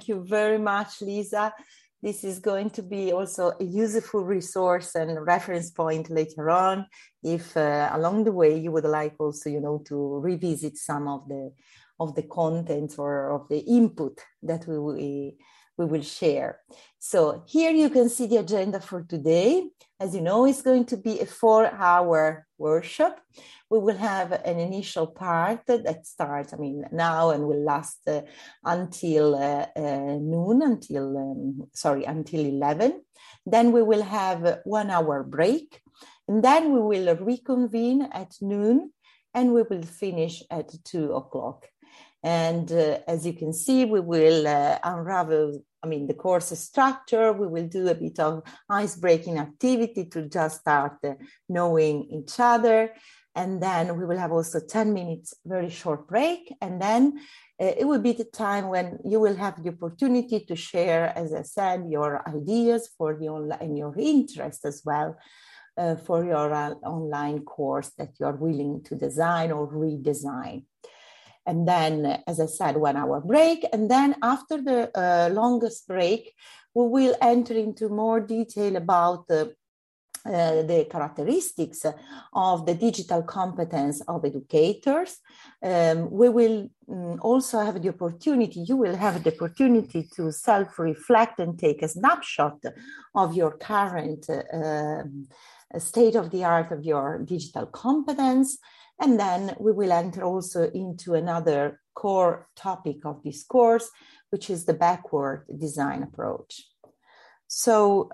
you very much, Lisa. This is going to be also a useful resource and reference point later on, if along the way you would like also, to revisit some of the content or of the input that we will share. So here you can see the agenda for today. As you know, it's going to be a 4-hour workshop. We will have an initial part that starts, now and will last until noon, until 11. Then we will have a 1-hour break. And then we will reconvene at noon and we will finish at 2 o'clock. And as you can see, we will unravel the course structure. We will do a bit of ice-breaking activity to just start knowing each other. And then we will have also 10 minutes, very short break. And then it will be the time when you will have the opportunity to share, as I said, your ideas for the online and your interest as well for your online course that you're willing to design or redesign. And then, as I said, 1-hour break. And then after the longest break, we will enter into more detail about the characteristics of the digital competence of educators. We will also have the opportunity, you will have the opportunity to self-reflect and take a snapshot of your current state of the art of your digital competence. And then we will enter also into another core topic of this course, which is the backward design approach. So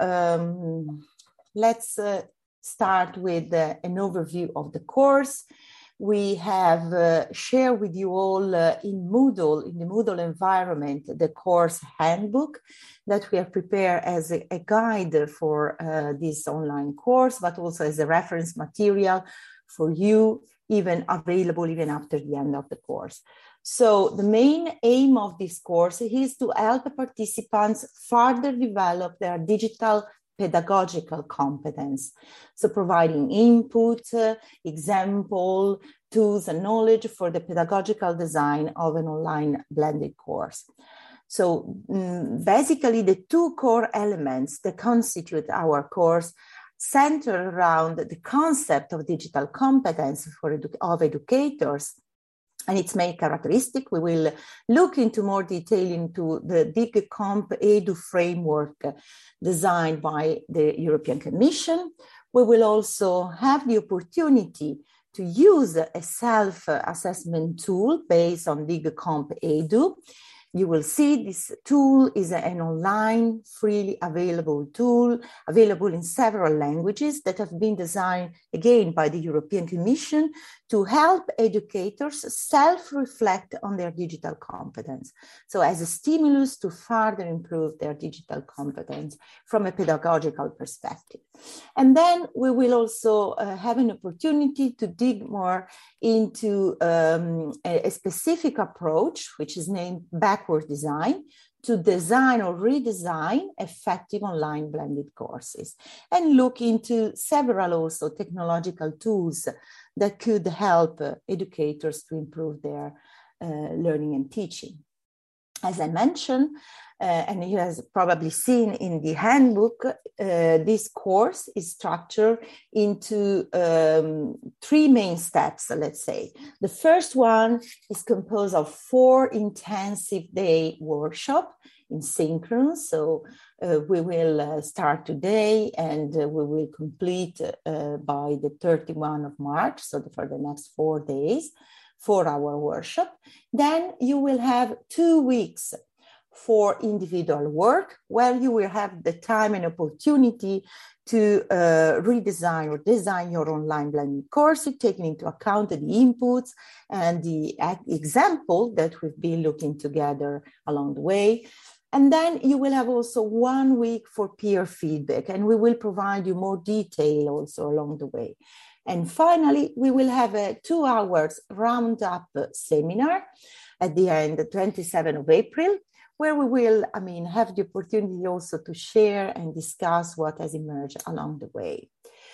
let's start with an overview of the course. We have shared with you all in the Moodle environment, the course handbook that we have prepared as a guide for this online course, but also as a reference material for you, even available even after the end of the course. So the main aim of this course is to help participants further develop their digital pedagogical competence. So providing input, example, tools and knowledge for the pedagogical design of an online blended course. So basically the two core elements that constitute our course center around the concept of digital competence of educators and its main characteristic. We will look into more detail into the DigComp Edu framework designed by the European Commission. We will also have the opportunity to use a self-assessment tool based on DigComp Edu. You will see this tool is an online, freely available tool, available in several languages that have been designed, again, by the European Commission to help educators self-reflect on their digital competence. So as a stimulus to further improve their digital competence from a pedagogical perspective. And then we will also have an opportunity to dig more into a specific approach, which is named backward design, to design or redesign effective online blended courses, and look into several also technological tools that could help educators to improve their learning and teaching. As I mentioned, and you have probably seen in the handbook, this course is structured into 3 main steps, let's say. The first one is composed of 4 intensive day workshops in synchronous. So we will start today and we will complete by the 31 of March, so for the next 4 days, 4-hour workshop. Then you will have 2 weeks for individual work, where you will have the time and opportunity to redesign or design your online blended course, taking into account the inputs and the example that we've been looking together along the way. And then you will have also 1 week for peer feedback, and we will provide you more detail also along the way. And finally, we will have a 2 hours roundup seminar at the end, the 27th of April, where we will, have the opportunity also to share and discuss what has emerged along the way.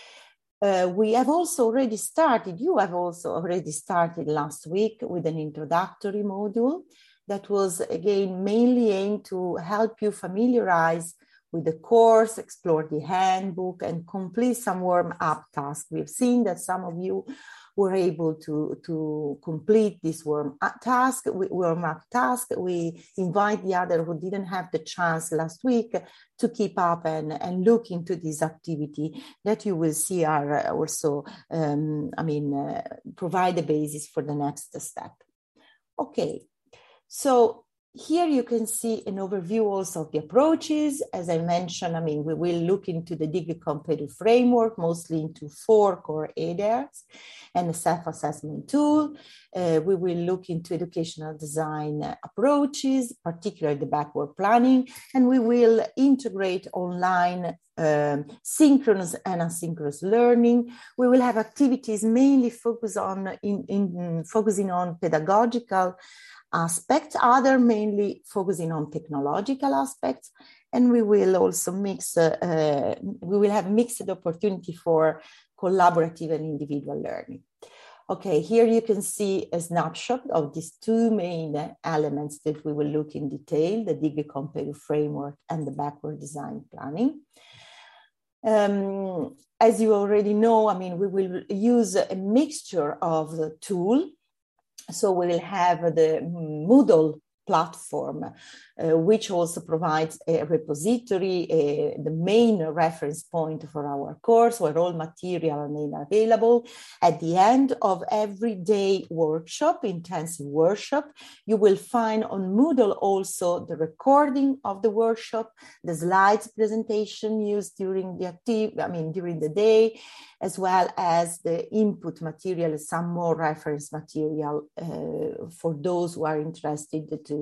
We have also already started, you have also already started last week with an introductory module. that was, again, mainly aimed to help you familiarize with the course, explore the handbook, and complete some warm-up tasks. We've seen that some of you were able to complete this warm-up task. We invite the other who didn't have the chance last week to keep up and look into this activity that you will see are also, provide the basis for the next step. Okay, so here you can see an overview also of the approaches. As I mentioned, we will look into the DigiComp Edu framework, mostly into 4 core areas and a self-assessment tool. We will look into educational design approaches, particularly the backward planning, and we will integrate online synchronous and asynchronous learning. We will have activities mainly focusing on pedagogical aspects, other mainly focusing on technological aspects, and we will also we will have mixed opportunity for collaborative and individual learning. Okay, here you can see a snapshot of these 2 main elements that we will look in detail, the DigiComp Edu framework and the backward design planning. As you already know, we will use a mixture of the tool. So we will have the Moodle platform, which also provides a repository, the main reference point for our course, where all material are made available. At the end of every day workshop, intensive workshop, you will find on Moodle also the recording of the workshop, the slides presentation used during during the day, as well as the input material, some more reference material for those who are interested to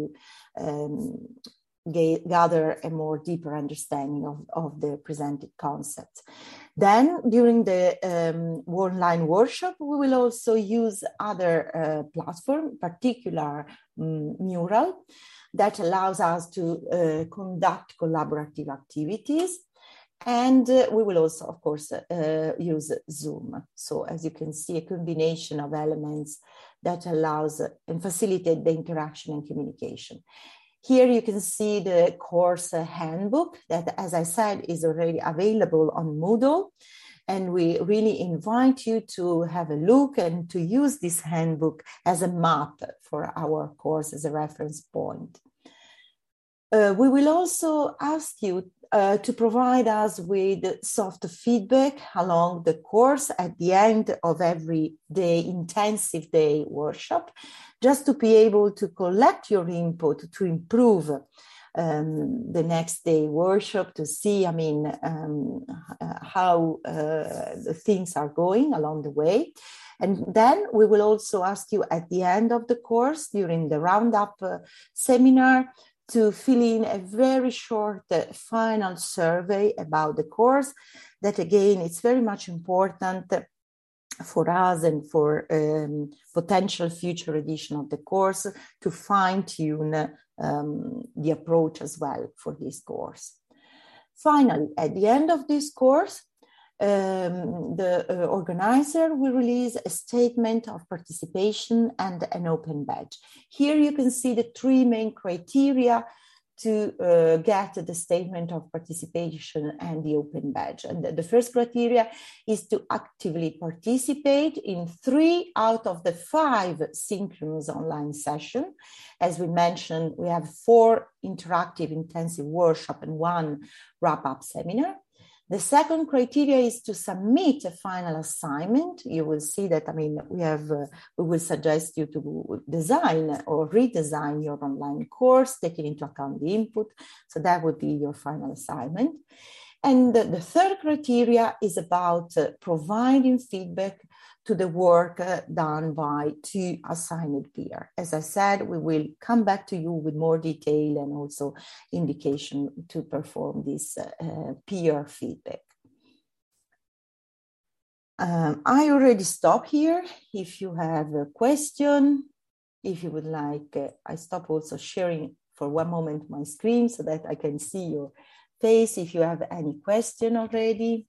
gather a more deeper understanding of the presented concepts. Then during the online workshop, we will also use other platform, particular Mural, that allows us to conduct collaborative activities. And we will also, of course, use Zoom. So as you can see, a combination of elements that allows and facilitate the interaction and communication. Here you can see the course handbook that, as I said, is already available on Moodle. And we really invite you to have a look and to use this handbook as a map for our course as a reference point. We will also ask you to provide us with soft feedback along the course at the end of every day, intensive day workshop, just to be able to collect your input to improve the next day workshop, to see, how the things are going along the way. And then we will also ask you at the end of the course, during the roundup seminar, to fill in a very short final survey about the course. That, again, it's very much important for us and for potential future edition of the course to fine-tune the approach as well for this course. Finally, at the end of this course, the organizer will release a statement of participation and an open badge. Here you can see the 3 main criteria to get the statement of participation and the open badge. And the first criteria is to actively participate in 3 out of the 5 synchronous online sessions. As we mentioned, we have 4 interactive intensive workshops and 1 wrap-up seminar. The second criteria is to submit a final assignment. You will see that, we will suggest you to design or redesign your online course, taking into account the input. So that would be your final assignment. And the third criteria is about providing feedback to the work done by 2 assigned peers. As I said, we will come back to you with more detail and also indication to perform this peer feedback. I already stop here. If you have a question, if you would like, I stop also sharing for one moment my screen so that I can see your face. If you have any question already,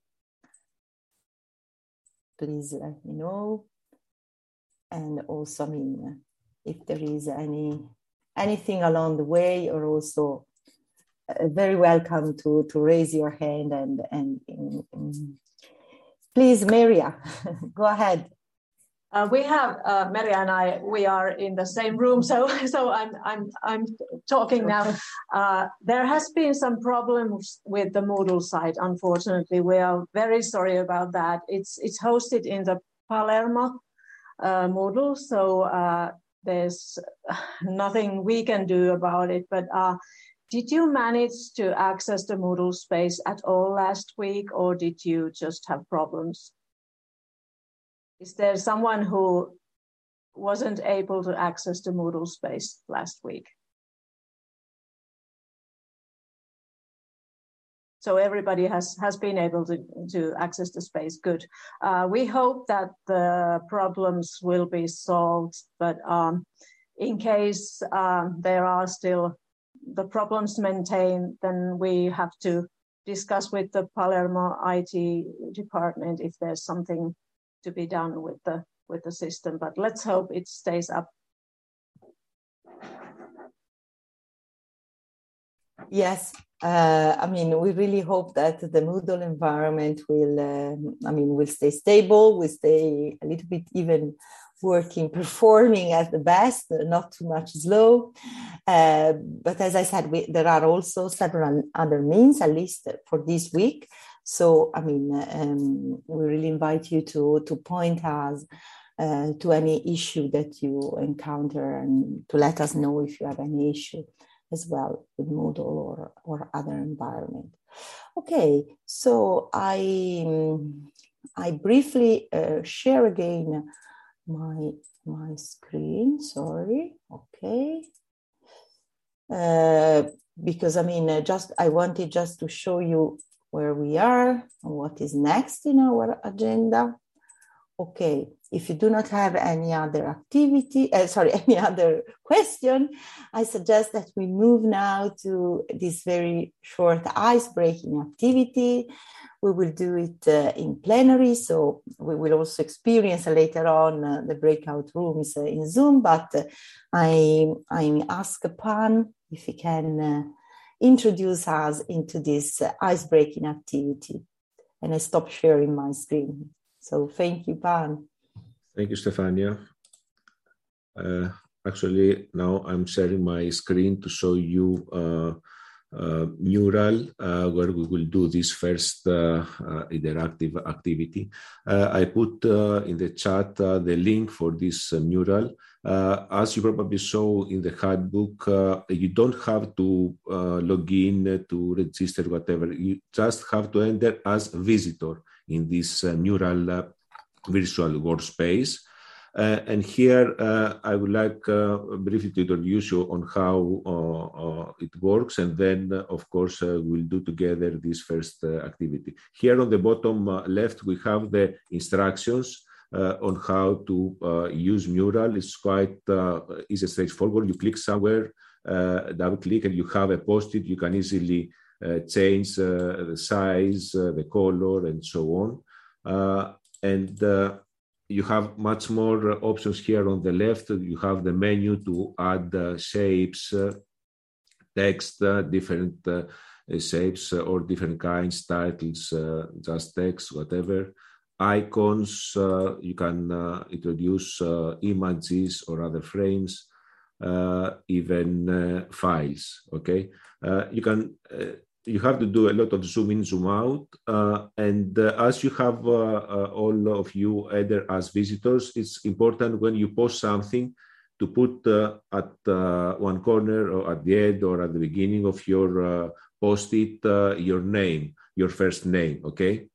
please let me know. And also, if there is any anything along the way, you're also very welcome to raise your hand and please, Maria, go ahead. We have Maria and I. We are in the same room, so I'm talking now. There has been some problems with the Moodle site. Unfortunately, we are very sorry about that. It's hosted in the Palermo Moodle, so there's nothing we can do about it. But did you manage to access the Moodle space at all last week, or did you just have problems? Is there someone who wasn't able to access the Moodle space last week? So everybody has been able to access the space. Good. We hope that the problems will be solved, but in case there are still the problems maintained, then we have to discuss with the Palermo IT department if there's something to be done with the system, but let's hope it stays up. Yes, I mean, we really hope that the Moodle environment will stay stable, will stay a little bit even working, performing at the best, not too much slow. But as I said, there are also several other means, at least for this week. So, I mean, we really invite you to point us to any issue that you encounter and to let us know if you have any issue as well with Moodle or other environment. Okay, so I briefly share again my screen. Sorry. Okay. Because I mean, I wanted just to show you where we are and what is next in our agenda. Okay, if you do not have any other any other question, I suggest that we move now to this very short ice-breaking activity. We will do it in plenary, so we will also experience later on the breakout rooms in Zoom, but I ask Pan if he can introduce us into this ice-breaking activity. And I stop sharing my screen. So thank you, Pan. Thank you, Stefania. Actually, now I'm sharing my screen to show you Mural, where we will do this first interactive activity. I put in the chat the link for this mural. As you probably saw in the handbook, you don't have to log in to register, whatever. You just have to enter as a visitor in this mural virtual workspace. And here I would like briefly to introduce you on how it works, and then of course we'll do together this first activity. Here on the bottom left we have the instructions on how to use Mural. It's quite easy, straightforward. You click somewhere, double click, and you have a post-it. You can easily change the size, the color, and so on. You have much more options here on the left. You have the menu to add shapes, text, different shapes or different kinds, titles, just text, whatever. Icons, you can introduce images or other frames, even files, okay? You have to do a lot of zoom in, zoom out. As you have all of you either as visitors, it's important when you post something to put at one corner or at the end or at the beginning of your post-it your name, your first name, okay?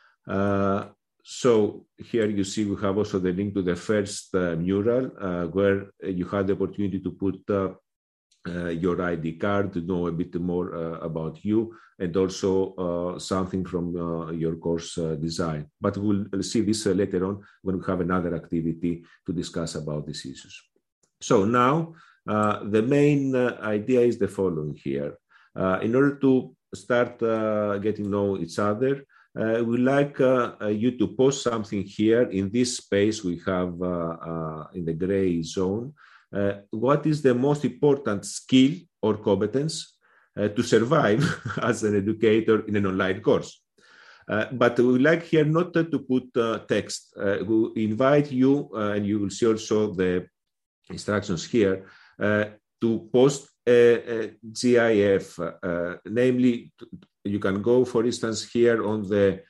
So here you see we have also the link to the first mural where you had the opportunity to put your ID card to know a bit more about you, and also something from your course design. But we'll see this later on when we have another activity to discuss about these issues. So now the main idea is the following here. In order to start getting to know each other, we'd like you to post something here in this space we have in the gray zone. what is the most important skill or competence to survive as an educator in an online course. But we like here not to put text. We invite you, and you will see also the instructions here, to post a GIF, namely, you can go, for instance, here on the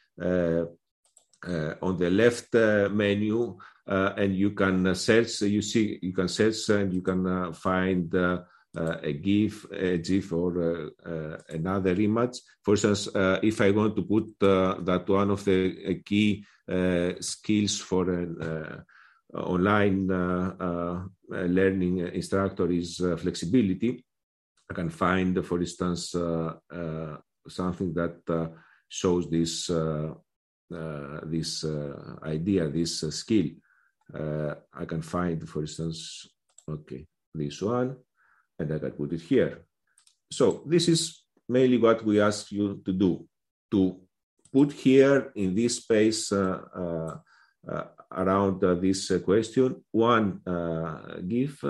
left menu, and you can search. You can search, and you can find a GIF, or another image. For instance, if I want to put that one of the key skills for an online learning instructor is flexibility, I can find, for instance, something that shows this idea, this skill. I can find, for instance, this one, and I can put it here. So this is mainly what we ask you to do, to put here in this space around this question, one GIF,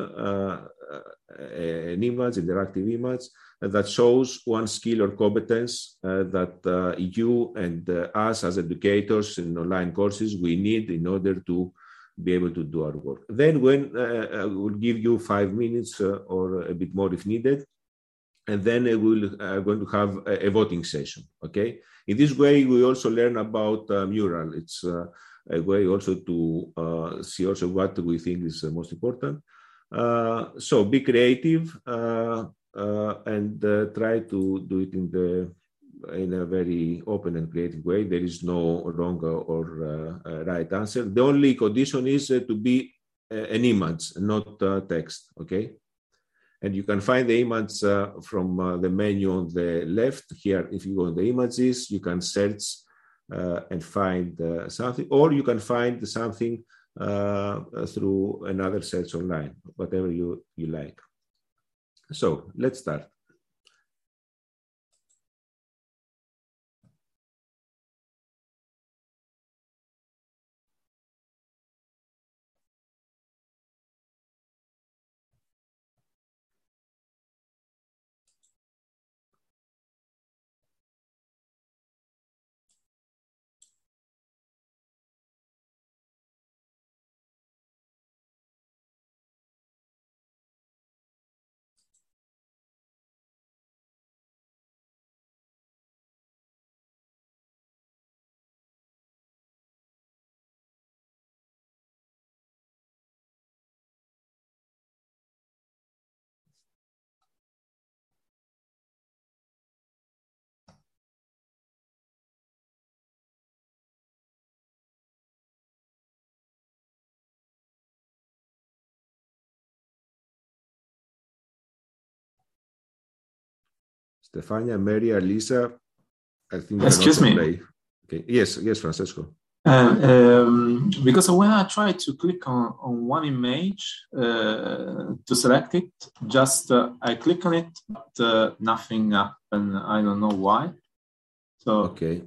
an image, interactive image, that shows one skill or competence that you and us as educators in online courses, we need in order to be able to do our work. Then we'll give you 5 minutes or a bit more if needed, and then we're going to have a voting session, okay? In this way, we also learn about Mural. It's a way also to see also what we think is most important. So be creative and try to do it in a very open and creative way. There is no wrong or right answer. The only condition is to be an image, not text, okay? And you can find the image from the menu on the left here. If you go on the images, you can search and find something, or you can find something through another search online, whatever you like. So let's start. Stefania, Mary, Lisa, I think. Excuse me. Play. Okay. Yes, Francesco. Because when I try to click on one image to select it, just I click on it, but nothing happened. I don't know why. So okay,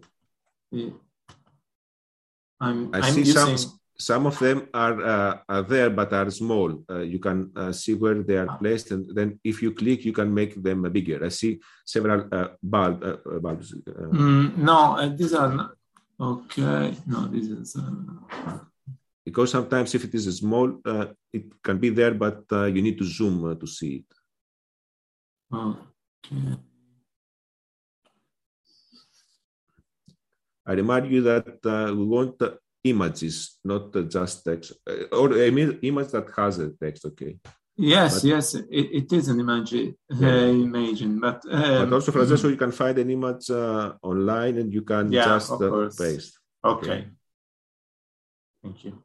I'm see using... some of them are there but are small. You can see where they are placed, and then if you click, you can make them bigger. I see several bulbs. No, these are not. Okay, no, this is... Because sometimes if it is small, it can be there, but you need to zoom to see it. Okay. I remind you that we want images, not just text, or an image that has a text, okay? Yes, it is an image, but also, Francesco, you can find an image online and you can just paste. Okay. Thank you.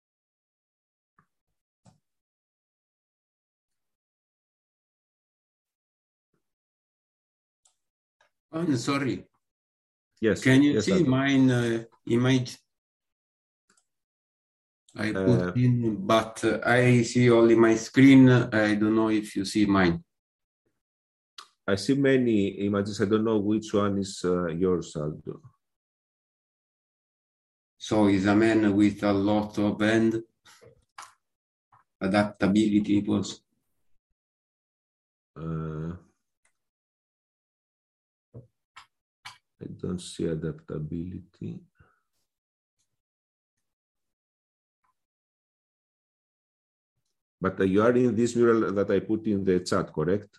Oh, sorry. Yes. Can you see mine image? I put in, but I see only my screen. I don't know if you see mine. I see many images. I don't know which one is yours, Aldo. So is a man with a lot of hand. adaptability was. I don't see adaptability. But you are in this mural that I put in the chat, correct?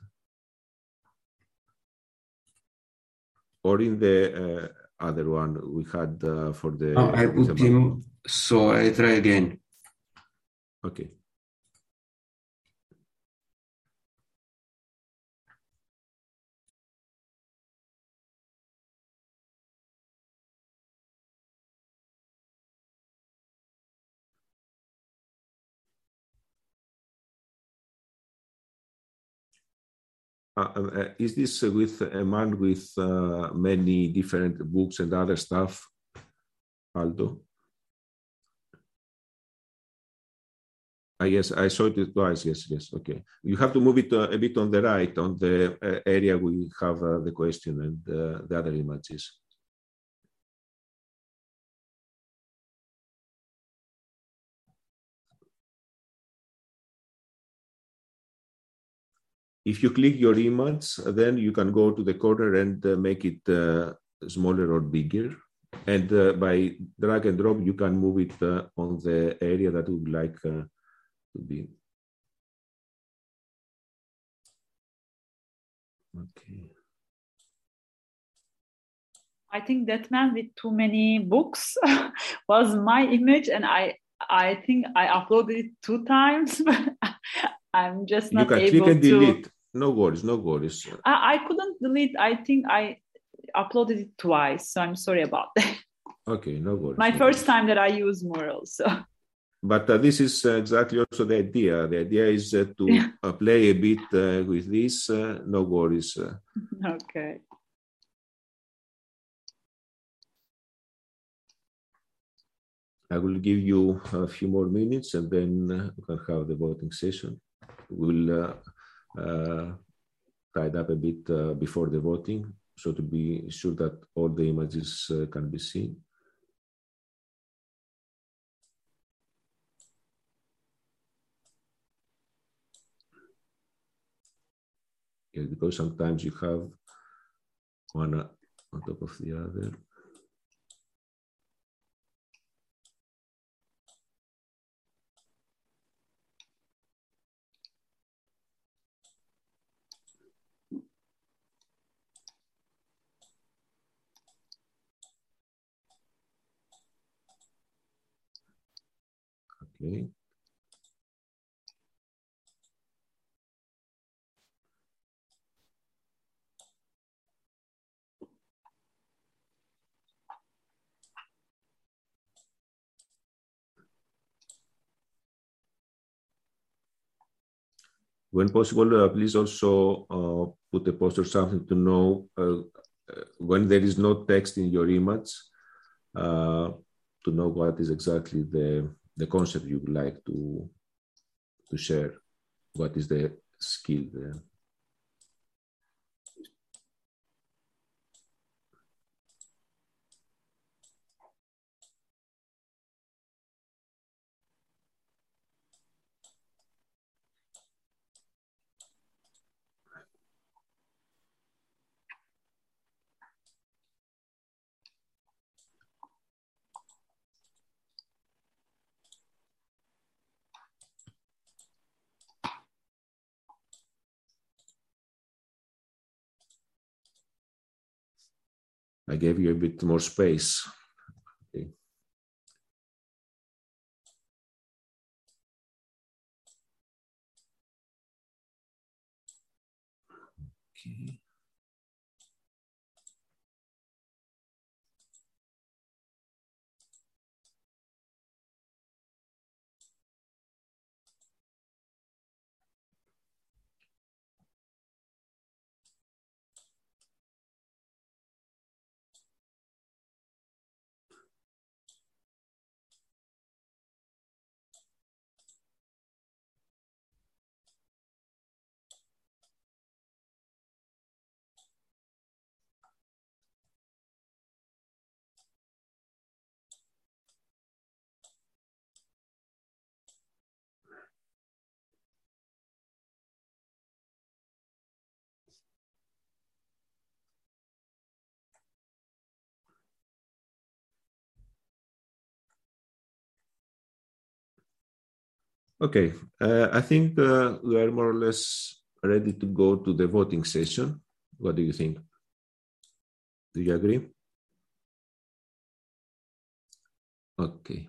Or in the other one we had for the... No, I put him, so I try again. Okay. Is this with a man with many different books and other stuff, Aldo? Yes, I saw it twice. Yes. Okay. You have to move it a bit on the right, on the area we have the question and the other images. If you click your image, then you can go to the corner and make it smaller or bigger. And by drag and drop, you can move it on the area that you would like to be. Okay. I think that man with too many books was my image, and I think I uploaded it 2 times. I'm just not able to. You can click and delete. No worries. I couldn't delete. I think I uploaded it twice, so I'm sorry about that. Okay, no worries. My first time that I use Mural, so. But this is exactly also the idea. The idea is to play a bit with this. No worries. Okay. I will give you a few more minutes and then we can have the voting session. We'll tie it up a bit before the voting, so to be sure that all the images can be seen. Yes, because sometimes you have one on top of the other. Okay. When possible, please also put a post or something to know when there is no text in your image, to know what is exactly the concept you would like to share, what is the skill there. I gave you a bit more space. Okay. Okay. Okay, I think we are more or less ready to go to the voting session. What do you think? Do you agree? Okay.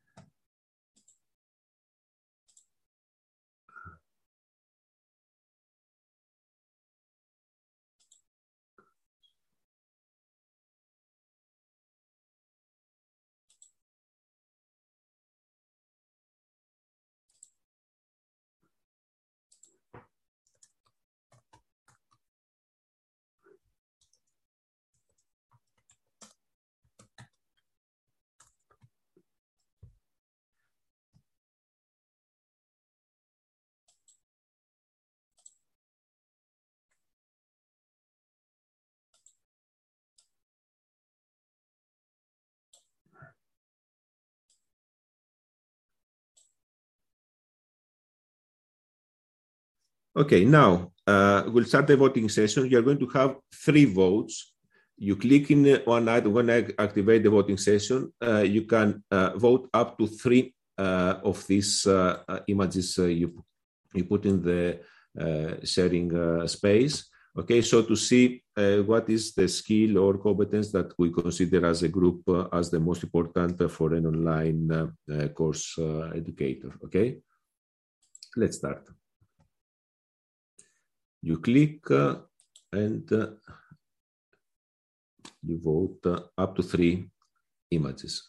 Okay, now we'll start the voting session. You're going to have 3 votes. You click in one item. When I activate the voting session, you can vote up to 3 of these images you put in the sharing space. Okay, so to see what is the skill or competence that we consider as a group as the most important for an online course educator. Okay, let's start. You click and you vote up to 3 images.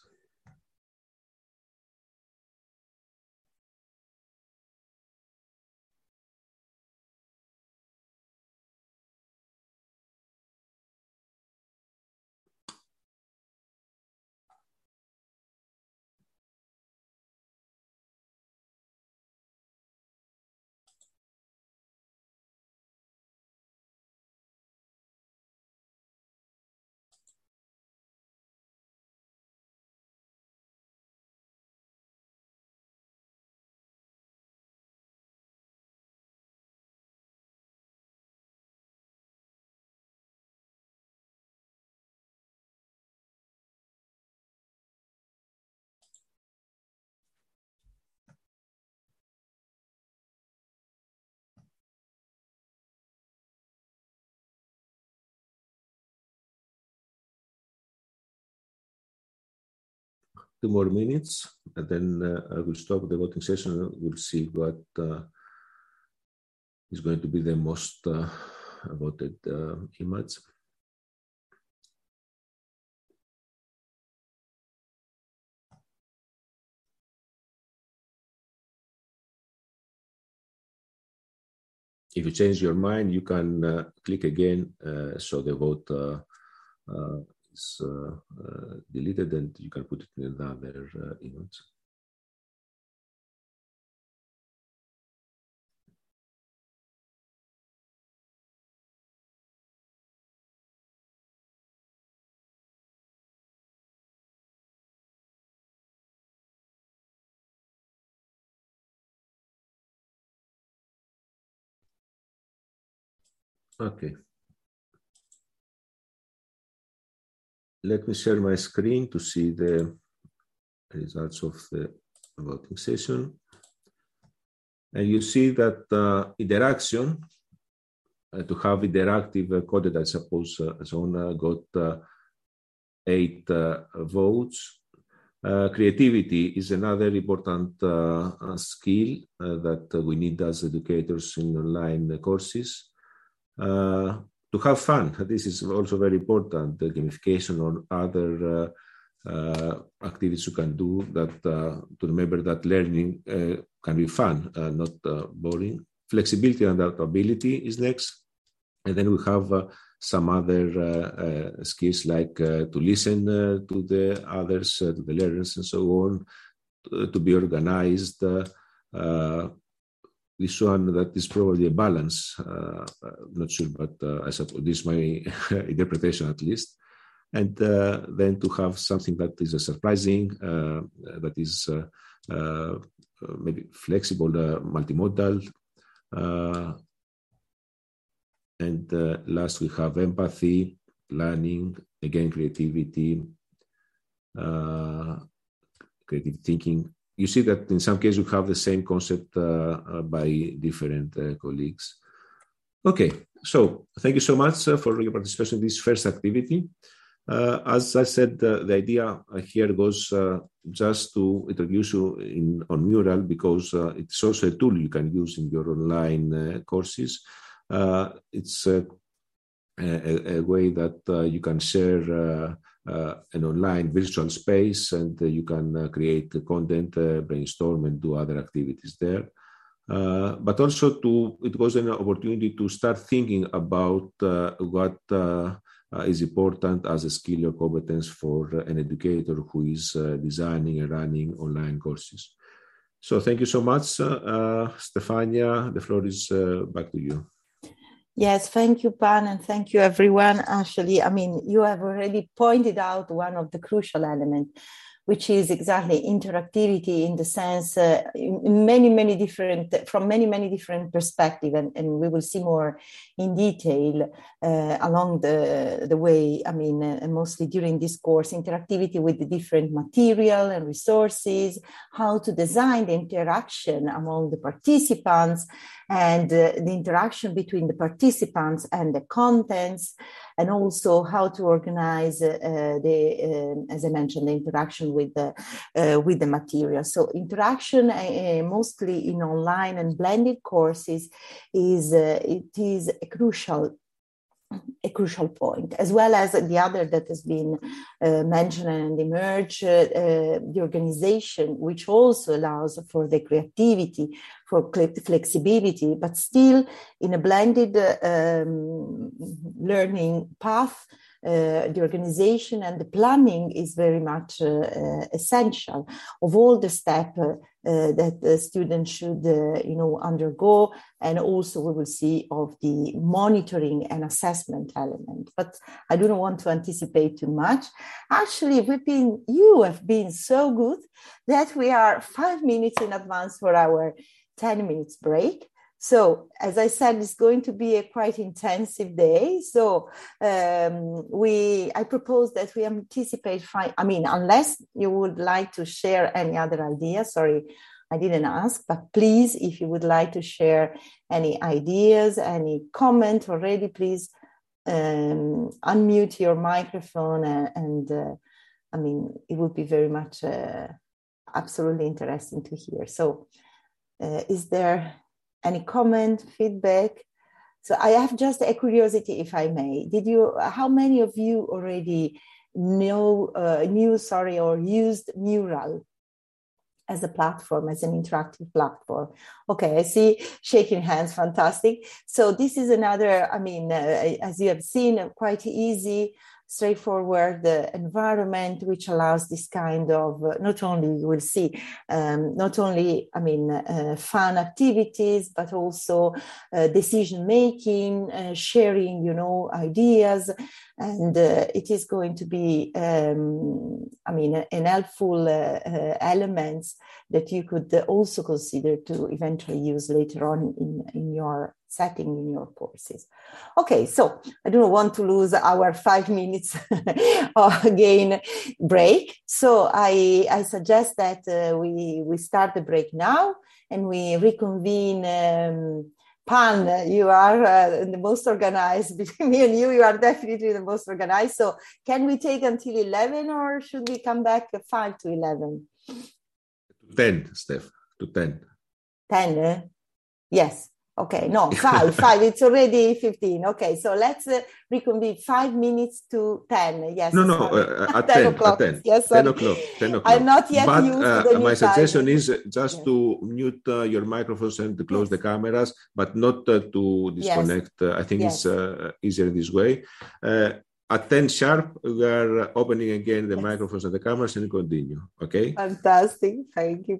Two more minutes, and then I will stop the voting session. We'll see what is going to be the most voted image. If you change your mind, you can click again, so the vote is deleted, and you can put it in another image. Okay. Let me share my screen to see the results of the voting session. And you see that interaction, to have interactive content, I suppose, Zona got 8 votes. Creativity is another important skill that we need as educators in online courses. To have fun, this is also very important. The gamification or other activities you can do that to remember that learning can be fun, not boring. Flexibility and adaptability is next. And then we have some other skills like to listen to the others, to the learners and so on, to be organized. This one that is probably a balance, not sure, but I suppose this is my interpretation at least. And then to have something that is surprising, that is maybe flexible, multimodal. And last we have empathy, planning, again creativity, creative thinking, you see that in some cases you have the same concept by different colleagues. Okay, so thank you so much for your participation in this first activity. As I said, the idea here goes just to introduce you on Mural, because it's also a tool you can use in your online courses. It's a way that you can share an online virtual space, and you can create content, brainstorm, and do other activities there. But also it was an opportunity to start thinking about what is important as a skill or competence for an educator who is designing and running online courses. So thank you so much, Stefania. The floor is back to you. Yes, thank you, Pan, and thank you, everyone. Actually, I mean, you have already pointed out one of the crucial elements, which is exactly interactivity in the sense from many different perspectives, and we will see more in detail along the way. I mean, mostly during this course, interactivity with the different material and resources, how to design the interaction among the participants, and the interaction between the participants and the contents, and also how to organize as I mentioned, the interaction with the material. So interaction, mostly in online and blended courses, is a crucial point, as well as the other that has been mentioned and emerged, the organization, which also allows for the creativity, for flexibility, but still in a blended learning path. The organization and the planning is very much essential of all the steps that the students should undergo, and also we will see of the monitoring and assessment element. But I do not want to anticipate too much. Actually, you have been so good that we are 5 minutes in advance for our 10 minutes break. So, as I said, it's going to be a quite intensive day. So, I propose that we anticipate unless you would like to share any other ideas. Sorry, I didn't ask, but please, if you would like to share any ideas, any comment already, please unmute your microphone, and it would be very much absolutely interesting to hear. So, is there any comment, feedback? So I have just a curiosity, if I may. How many of you already or used Mural as a platform, as an interactive platform? Okay, I see shaking hands, fantastic. So this is another, as you have seen, quite easy, straightforward environment, which allows this kind of fun activities, but also decision making, sharing, ideas, and it is going to be an helpful elements that you could also consider to eventually use later on in your setting, in your courses. Okay, so I don't want to lose our 5 minutes again break. So I suggest that we start the break now and we reconvene. Pan, you are the most organized. Between me and you are definitely the most organized. So can we take until 11, or should we come back 5 to 11? 10, Steph, to 10. 10, yes. Okay, no, 5, it's already 15. Okay, so let's reconvene 5 minutes to 10. Yes. No, at 10 o'clock. At 10. Yes, 10 o'clock. 10 o'clock. I'm not yet used to the new my suggestion time. is just to mute your microphones and to close the cameras, but not to disconnect. Yes. I think it's easier this way. At 10 sharp, we are opening again the microphones and the cameras and continue. Okay? Fantastic. Thank you.